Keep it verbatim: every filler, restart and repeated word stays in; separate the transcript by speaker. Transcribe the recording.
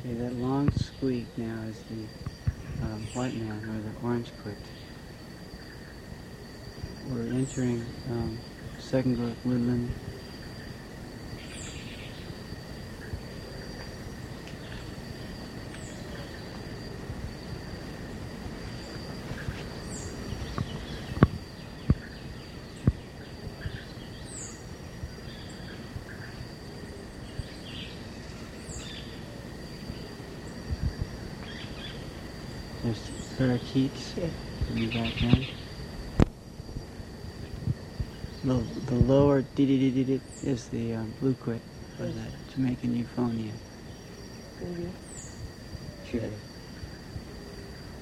Speaker 1: Okay, that long squeak now is the um, white man, or the orange quit. We're entering um, second growth woodland. There's parakeets in the background. The, the lower dee-dee-dee-dee is the um, blue quit, or the Jamaican euphonia.
Speaker 2: Mm-hmm.
Speaker 1: Sure.